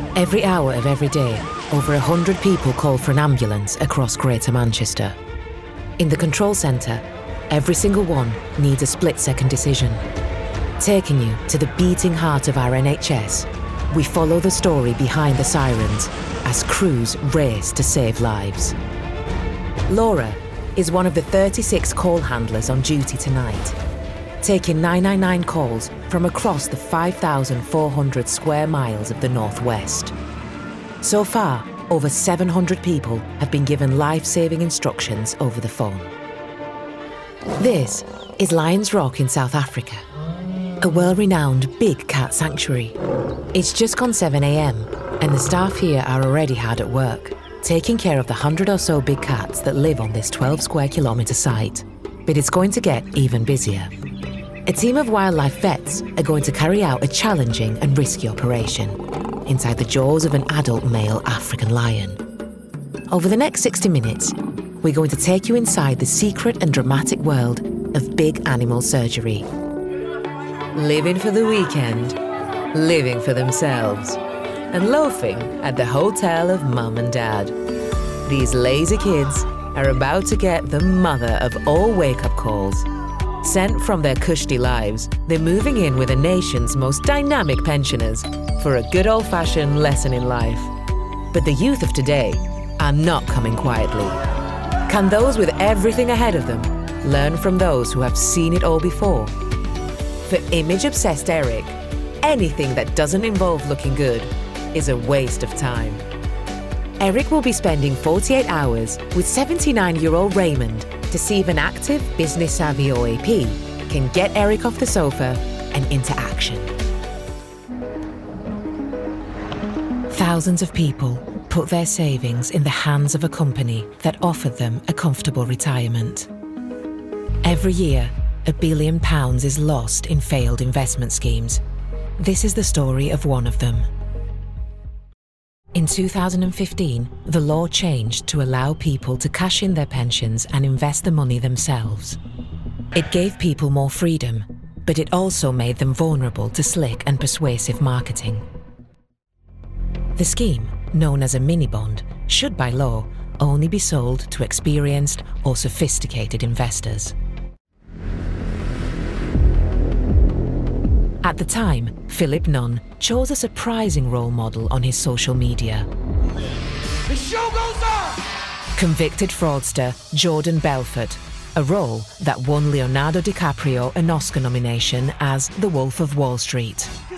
Every hour of every day, over 100 people call for an ambulance across Greater Manchester. In the control centre, every single one needs a split-second decision. Taking you to the beating heart of our NHS, we follow the story behind the sirens as crews race to save lives. Laura is one of the 36 call handlers on duty tonight, taking 999 calls from across the 5,400 square miles of the Northwest. So far, over 700 people have been given life-saving instructions over the phone. This is Lions Rock in South Africa, a well-renowned big cat sanctuary. It's just gone 7 a.m. and the staff here are already hard at work, taking care of the 100 or so big cats that live on this 12 square kilometre site. But it's going to get even busier. A team of wildlife vets are going to carry out a challenging and risky operation inside the jaws of an adult male African lion. Over the next 60 minutes, we're going to take you inside the secret and dramatic world of big animal surgery. Living for the weekend, living for themselves, and loafing at the hotel of mum and dad. These lazy kids are about to get the mother of all wake-up calls. Sent from their cushy lives, they're moving in with the nation's most dynamic pensioners for a good old-fashioned lesson in life. But the youth of today are not coming quietly. Can those with everything ahead of them learn from those who have seen it all before? For image-obsessed Eric, anything that doesn't involve looking good is a waste of time. Eric will be spending 48 hours with 79-year-old Raymond to see if an active, business-savvy OAP can get Eric off the sofa and into action. Thousands of people put their savings in the hands of a company that offered them a comfortable retirement. Every year, £1 billion is lost in failed investment schemes. This is the story of one of them. In 2015, the law changed to allow people to cash in their pensions and invest the money themselves. It gave people more freedom, but it also made them vulnerable to slick and persuasive marketing. The scheme, known as a mini-bond, should by law only be sold to experienced or sophisticated investors. At the time, Philip Nunn chose a surprising role model on his social media. The show goes on! Convicted fraudster Jordan Belfort, a role that won Leonardo DiCaprio an Oscar nomination as The Wolf of Wall Street.